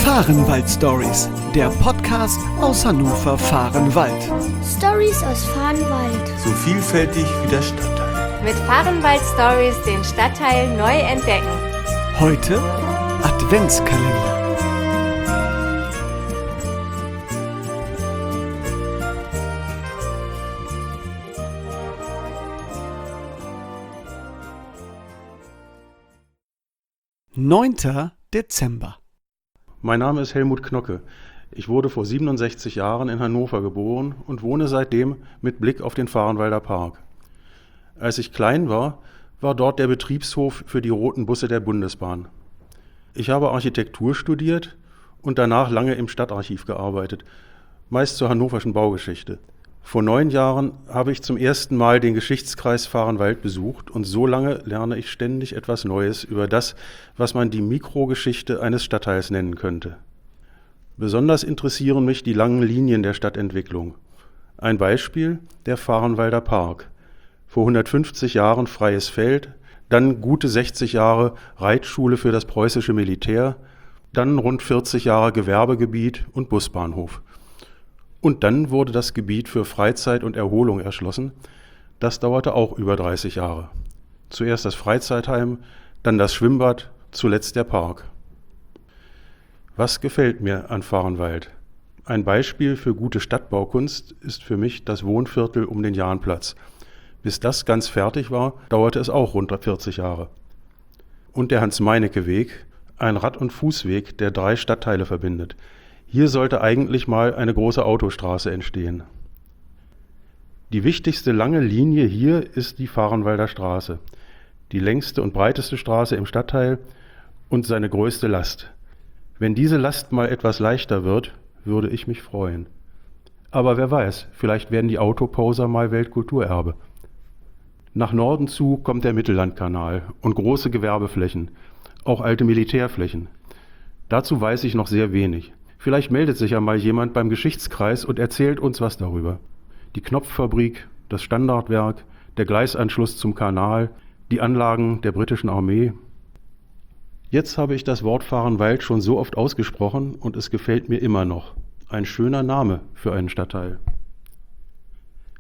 Fahrenwald-Stories, der Podcast aus Hannover-Fahrenwald. Stories aus Fahrenwald. So vielfältig wie der Stadtteil. Mit Fahrenwald-Stories den Stadtteil neu entdecken. Heute Adventskalender. Neunter Dezember. Mein Name ist Helmut Knocke. Ich wurde vor 67 Jahren in Hannover geboren und wohne seitdem mit Blick auf den Fahrenwalder Park. Als ich klein war, war dort der Betriebshof für die roten Busse der Bundesbahn. Ich habe Architektur studiert und danach lange im Stadtarchiv gearbeitet, meist zur hannoverschen Baugeschichte. Vor 9 Jahren habe ich zum ersten Mal den Geschichtskreis Fahrenwald besucht und so lange lerne ich ständig etwas Neues über das, was man die Mikrogeschichte eines Stadtteils nennen könnte. Besonders interessieren mich die langen Linien der Stadtentwicklung. Ein Beispiel: der Fahrenwalder Park. Vor 150 Jahren freies Feld, dann gute 60 Jahre Reitschule für das preußische Militär, dann rund 40 Jahre Gewerbegebiet und Busbahnhof. Und dann wurde das Gebiet für Freizeit und Erholung erschlossen. Das dauerte auch über 30 Jahre. Zuerst das Freizeitheim, dann das Schwimmbad, zuletzt der Park. Was gefällt mir an Fahrenwald? Ein Beispiel für gute Stadtbaukunst ist für mich das Wohnviertel um den Jahnplatz. Bis das ganz fertig war, dauerte es auch rund 40 Jahre. Und der Hans-Meinecke-Weg, ein Rad- und Fußweg, der 3 Stadtteile verbindet. Hier sollte eigentlich mal eine große Autostraße entstehen. Die wichtigste lange Linie hier ist die Fahrenwalder Straße, die längste und breiteste Straße im Stadtteil und seine größte Last. Wenn diese Last mal etwas leichter wird, würde ich mich freuen. Aber wer weiß, vielleicht werden die Autoposer mal Weltkulturerbe. Nach Norden zu kommt der Mittellandkanal und große Gewerbeflächen, auch alte Militärflächen. Dazu weiß ich noch sehr wenig. Vielleicht meldet sich ja mal jemand beim Geschichtskreis und erzählt uns was darüber. Die Knopffabrik, das Standardwerk, der Gleisanschluss zum Kanal, die Anlagen der britischen Armee. Jetzt habe ich das Wort Fahrenwald schon so oft ausgesprochen und es gefällt mir immer noch. Ein schöner Name für einen Stadtteil.